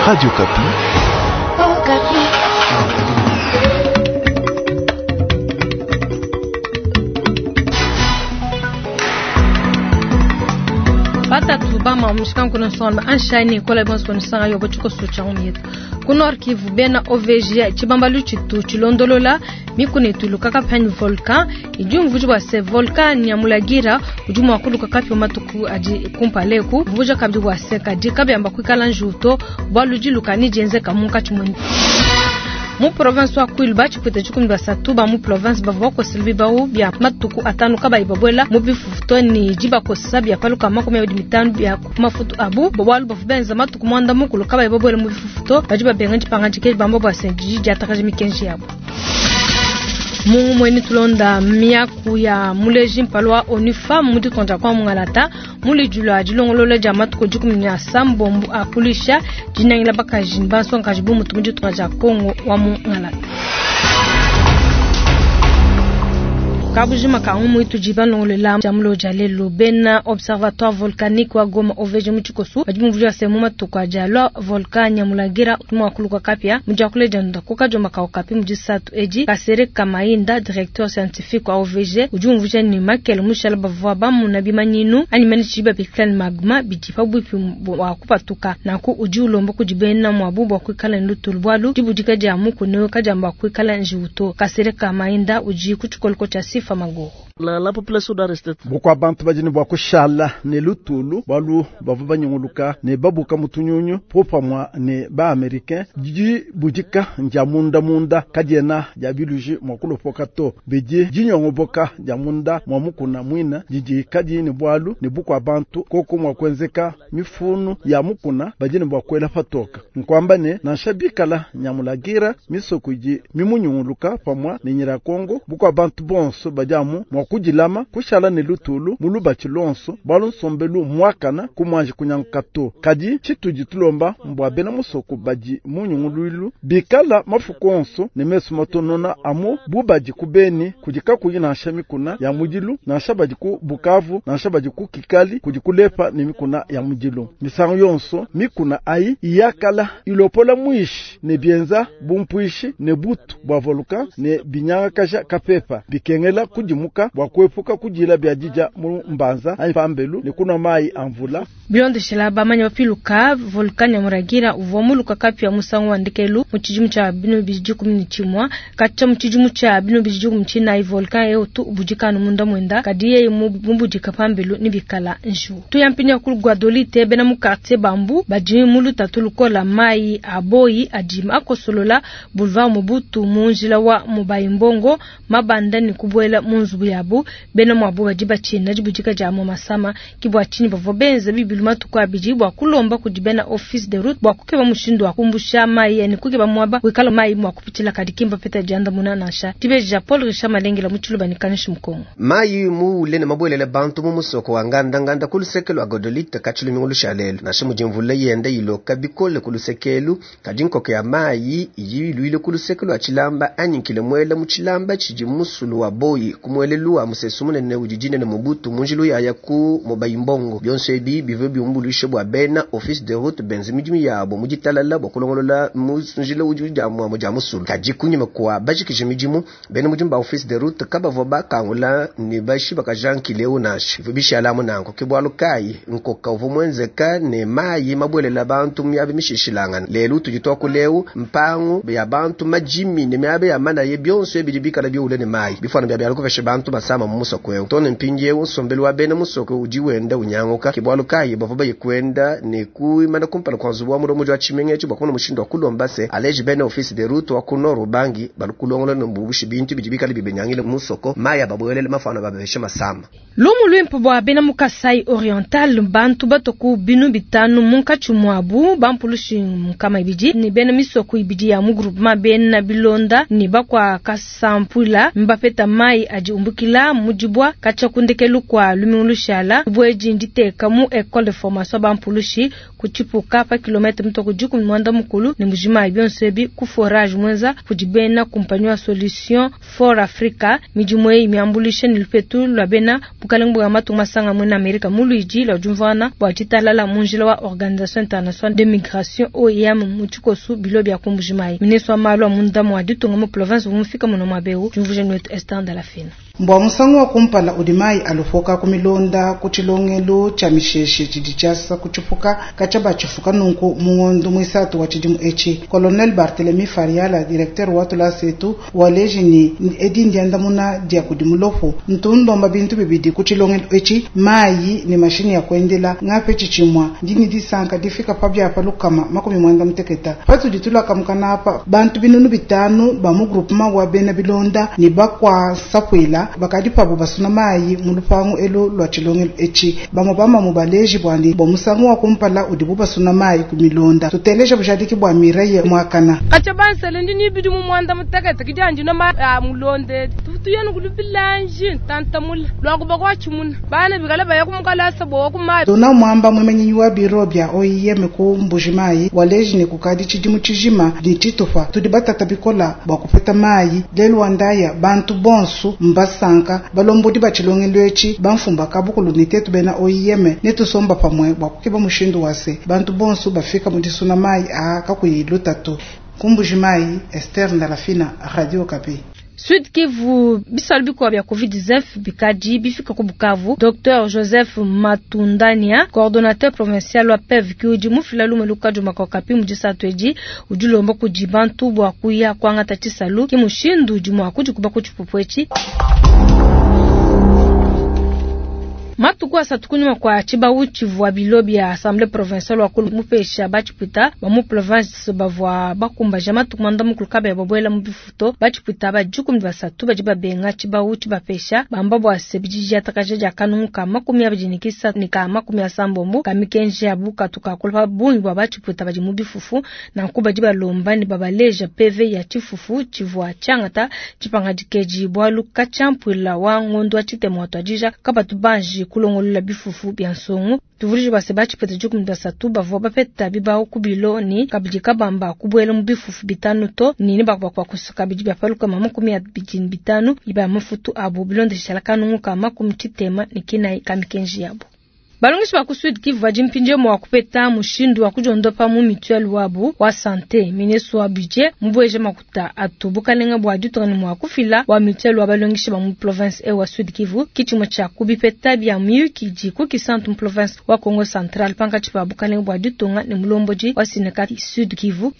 Radio Kapi. Oh, Kapi. Pata tubama mshikam kuna sonba anshani kola bons kon sanga yobo chiko suchaumit kuno arkivu bena OVG chibambalu chitu chilondolola mikune tuluka kapani volcan ijum vujwa se volcan nyamulagira ujum wakulu kakapi matuku aji kumpaleku vuja kabji wa seka dikabe amba kwikala njuto baluji lukani jenze kamunka chumuni mu province wa Kuilba chipete chukumba satuba mu province bavoko silbiba u bya matuku atanu kaba ibabwela mu bifuto ni jiba ko sabya paluka makome ya mitanu bya mafutu abu bawalu bafubenza matuku mwanda mukulu kaba ibabwela mu bifuto bajiba benganji panganji ke bambo ba senji jatakaje mikenji yabo mu mweni tulonda miaku ya muleji mpalwa onifa mudi kontra kwa mungalata muli jula jilongolola jamatu ko jukumnya sambombu akulisha jinangila bakajin baso nkajibu mutumuji twaja Kongo wa mungalata kabujima kaungu itu jibano lela jamlo jalelo bena observatoire volcanique wa Goma OVG mchikosu ajimu vujwa semuma tukwa jalo volcan nyamulagira utumwa kuluka kapia mjakule janda kukajo makao kapi mjisatu eji kasere kamainda directeur scientifique wa OVG ujumu vujwa ni makel mushal bavwa bamu na bimanyinu animani chiba piklan magma bijifa bupi wa kupatuka na ku ujulo mboku jibena mwabubu wa kuikala ndutulubwalu jibujika jamu kuneo kajamba kuikala njiuto kasere kamainda uji kuchukoliko chasi Famago. La population d'Arestet. Bokwa bantu bajini bwako shala ne lutulu balu bavuba nyunguluka ne babuka mutunyunyu popa mwa ne ba americain jiji bujika munda kadiena ya biluji mwakulo pokato beji jinyongo boka munda mwamukuna mwina jiji kadini bwalu ne bukwa bantu koko mwakwenzeka mifunu ya mukuna bajini bwakwela fatoka nkwamba ne na shabikala nyamulagira misokuji mimunyunguluka pamwa ne nyira Kongo bukwa bantu bonso bajamu kujilama kushala ne lutulu muluba chilonso balonsombelu mwakana kumwanje kunyankato kadi chituji tulomba mbwa bena musoko baji munyunguluilu bikala mafukonso ne mesu matonona amo bubaji kubeni kujika kuyina shami kuna ya mujilu na shabaji ku Bukavu na shabaji ku Kikali kujikulepa ne mikuna ya mujilu misango yonso mikuna ai iyakala ilopola mwishi ne bienza bumpuishi ne butu bwa volcan ne binyanga kasha kapepa bikengela kujimuka wakwepuka kujila biajija mbanza aifambelu ni kuna mai anvula beyond shilaba manya piluka volcan ya muragira uvomuluka kapi ya musango wandikelu muchijumu cha bino bijijuku mnichimwa kacha muchijumu cha bino bijijuku mchina i volcan yotu ubujikanu munda mwenda kadiye mbujika pambelu nibikala nshu tuyampinya kulugwadolite bena mukartie bambu bajimi mulu tatulukola mai aboyi ajima akosolola boulevard Mobutu munjila wa Mubayimbongo mabanda ni kubwela munzubu yabu bena mwabu wajiba chini jibujika jamu masama kibwa chini bavobenza bibilumatu kwa bijibwa kulomba kujibena office de route bwa kukeba mushindu wakumbusha mai yani kukeba mwaba wikala mai mwakupitila kadikimba peta janda munanasha tibeja Paul Rishama lengela muchuluba nikanishi mkongo mai mu lene mabwelele bantu mumusoko wanganda kulusekelu agodolite kachulumingulu shalelu nashimu jimvule yenda iloka bikole kulusekelu kajinkoke ya mai iyiluile kulusekelu achilamba anyinkile mwele muchilamba chijimusulu wa boyi kumwelelua musesumune ne ujijine ne Mobutu munjilu ya yaku Mubayimbongo byonse bi bive byumbulishe bwa bena office de route benzimijimi yabo mujitalala bokolongolola munjilo ujuja mu jamusulu kajikunyima kwa bajikijimijimu bena mujimba office de route kabavo bakangula ni bashi bakajankileu nashi vibisha alamu nanko kibwalo kai nkoka uvumwenzeka ne mayi mabwelela bantu myabe mishishilangana lelu tujitoku leu mpangu ya bantu majimi ne myabe ya mana ye byonse bidibika la byule ne mayi bifana bya byalo kuveshe bantu basama mumusoko yo tone mpinje usombelu wa bene musoko ujiwenda unyangoka kibwalo kai bavoba yikwenda ne kuimana kumpala kwanzuwa mu romo jwa chimenge cyo bakona mushindo kulomba se aleji bene office de route wa kuno rubangi balukulongola no mbubushi bintu bijibika li bibenyangile musoko maya babwelele mafana babeshe masama lumu lwempo bwa bena mukasai oriental bantu batoku binu bitanu munkachumwabu bampulushi mukama ibiji ni bena misoko ibiji ya mu groupement bena bilonda ni bakwa kasampula mbapeta mai aji umbukila mujibwa kacha kundekelu kwa lumingulushala bweji nditeka mu école de formation bampulushi kuchipuka pa kilometre mtoko juku mwanda mukulu ni mujima byonsebi ku forage mwenza kujibena kumpanywa solution for Africa mijimwe imiambulisha nilpetu lwabena bukalengu ya matu masanga mwena Amerika muluiji la jumvana bwa chitalala munjila wa Organisation Internationale de Migration OIM muchikosu bilobi ya kumbujimai ministre malo munda mwaditunga mu province vumfika muno mabeu jumvuje notre instant de la fin mbwa musango wa kumpala udimai alufoka kumilonda kuchilongelo cha misheshe chidichasa kuchifuka kachaba chifuka nunku mungondo mwisatu wa chidimu echi Colonel Barthélemy Fariala directeur watu la setu walejini edi ndianda muna dia kudimulofu ntundo mabintu bibidi kuchilongelo echi mayi ni mashini ya kuendela ngape chichimwa ndini disanka difika pabya palukama makumi mwanda mteketa patu ditula kamkana hapa bantu binunu bitanu ba mu groupement wa bena bilonda ni bakwa sapwila bakadi pabo basuna mayi mulupangu elo lwa chilongelo echi bamabama mubaleji bwandi bomusango wa kumpala udibu basuna mayi kumilonda tuteleje bushadiki bwa miraye mwakana kachabansa ndini bidu mu mwanda mutakata kijanji no ma mulonde tutuyanu kulubilanji tantamul lwangu bakwachimun bana bigala bayakumukala sabo kuma dona mwamba mwemenyi wa biro bya OIM ku mbujimayi waleji ne kukadi chidimu chijima dititofa tudibata tabikola bakupeta mayi lelo andaya bantu bonsu mbasanka balombodi bachilongelo echi bamfumba kabukulu nitetu bena OIM netusomba pamwe bakukiba mushindu wase bantu bonsu bafika mudisuna mayi akakuyilutatu kumbujimayi Esther Ndalafina Radio Okapi. Sud Kivu bisalbi kwa bya COVID-19 bikaji bifika ku Bukavu Dr Joseph Matundania coordonnateur provincial wa PEV kiuji mufila lume lukajo makokapi mujisatweji ujulomba kujibantu bwa kuya kwanga tatisalu kimushindu jumwa kujikuba kuchupupwechi Matukwa satukunyuma kwa chiba uchivu wa bilobi ya Assemblée provinciale wa kulu mupesha bachipita ba mu province bavwa bakumba jama tukumanda mukulukabe ya baboela mubifuto bachipita bajukum basatu bajiba benga chiba uchi bapesha bambabo asebijiji atakaje kanunka makumi abijinikisa nika makumi asambombo kamikenje abuka tukakulwa bunyi bwa bachipita bajimubifufu na kuba jiba lombani babaleja PV ya chifufu chivwa changata chipanga jikeji bwalu kachampwila wa ngondo achitemwa twajija kabatubanji kulongolola bifufu byansongo tuvulije basebachi pete jukum dasatu bavo bapeta bibao kubilo ni kabijika bamba kubwele mubifufu bitanu to nini bakwa kusuka bijibya paluka makumi ya bijin bitanu iba mafutu abu bilonde shalakanu nguka makumi chitema nikina kamikenji yabo balongishi ba Sud Kivu vajimpinje mwa kupeta mushindu wa kujondopa mu mutuelle wabu wa santé ministre wa budget mbweje makuta atubuka lenga bwa dutoni mwa kufila wa mutuelle wa balongishi ba mu province wa Sud Kivu kichimo cha kubipeta bya miyu kijiku kisantu province wa Congo Central panga chipa buka lenga bwa dutonga ni mulomboji wa sinekati Sud Kivu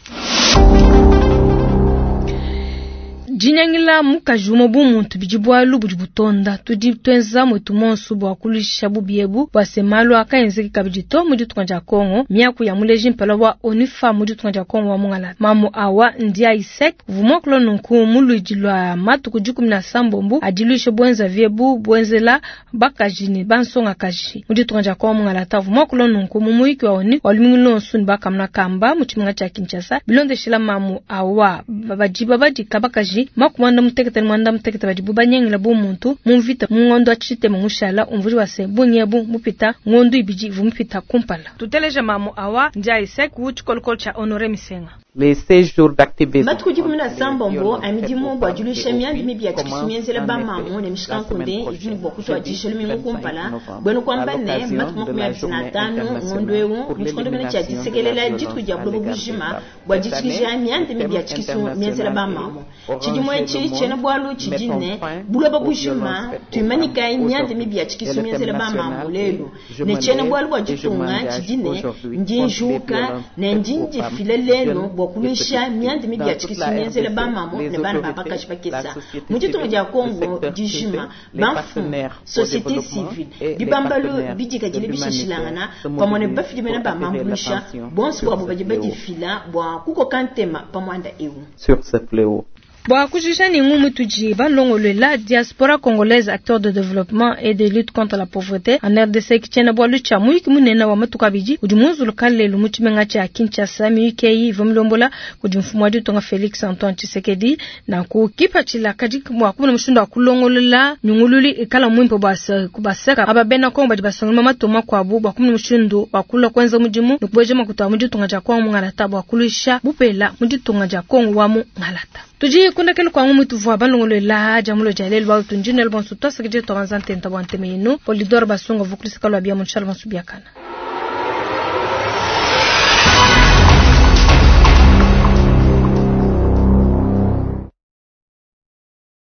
Jinyangila mukajuma bumuntu bijibwalu bujibutonda tuditwenza mwetumonsu bwa kulisha bubiebu basemalo akaenze kabijito mujitukanja Kongo miaku ya muleji mpela wa onifa mujitukanja Kongo wa mungala mamu awa ndia isek vumoklo nunku mulujilwa matuku 17 adilisho bwenza viebu bwenzela bakajini bansonga kaji mujitukanja Kongo mungala ta vumoklo nunku mumuiki wa oni walimingilo nsuni bakamna kamba muchiminga cha Kinshasa bilonde shila mamu awa babajiba badika bakaji makumanda mutekete bajibu banyengela bumuntu mumvita mungondo achite mungushala umvuri wase bunyebu mupita ngondo ibiji vumupita kumpala tuteleje mamu awa ndia isek wuchikolkol cha Honore Misenga les 16 jours d'activité matku jibumina sambombo amidimo bwa julisha myandi mibya tikisumyenzela bamamu ne mshikankunde izini bokutwa jishelu mingu kumpala bwenu kwambane matku 15 ngondwewo mshikondo mena cha disekelela jitku jablo bujima bwa jikija myandi mibya tikisumyenzela bamamu chijimo echi chena bwalu chijine bulo babujima tumanika myandi mibya tikisumyenzela bamamu lelo ne chena bwalu bwa jitunga chijine njinjuka ne njinje filelelo kulisha myandi mibya tikisumyenzele bamamo ne bana babakashi bakesa mujito mujya Kongo dijima banfu société civile bibambalo bidika jile bishishilangana pamone bafidimena bamambulisha bonsi bwa baje fila bwa kuko kantema pamwanda ewu sur ce fléau. Bwa kujisha ni ngumu tuji balongolo la diaspora congolaise acteur de développement et de lutte contre la pauvreté en RDC kichena bwa lucha muiki munena wa matuka biji ujimuzu lokale lumuchimenga cha Kinshasa miiki vomlombola kujimfumwa ditonga Felix Antoine Tshisekedi na kukipa chila kajik mwa kumuna mshundo wa kulongolola nyungululi ikala mwimpo basa kubaseka ababena Kongo baji basongoma matoma kwa buba kumuna mshundo wa kula kwanza mujimu nukubweje makuta mujitonga ja Kongo ngalata bwa kulisha bupela mujitonga ja Kongo wa mu ngalata tuji kunda kele kwa ngumu tuvu abalongolo la jamulo jalel ba tunjine le bon sutwa sakje to ranzante ntabante meino polidor basongo vukulisa kalwa bia munchal bansubiakana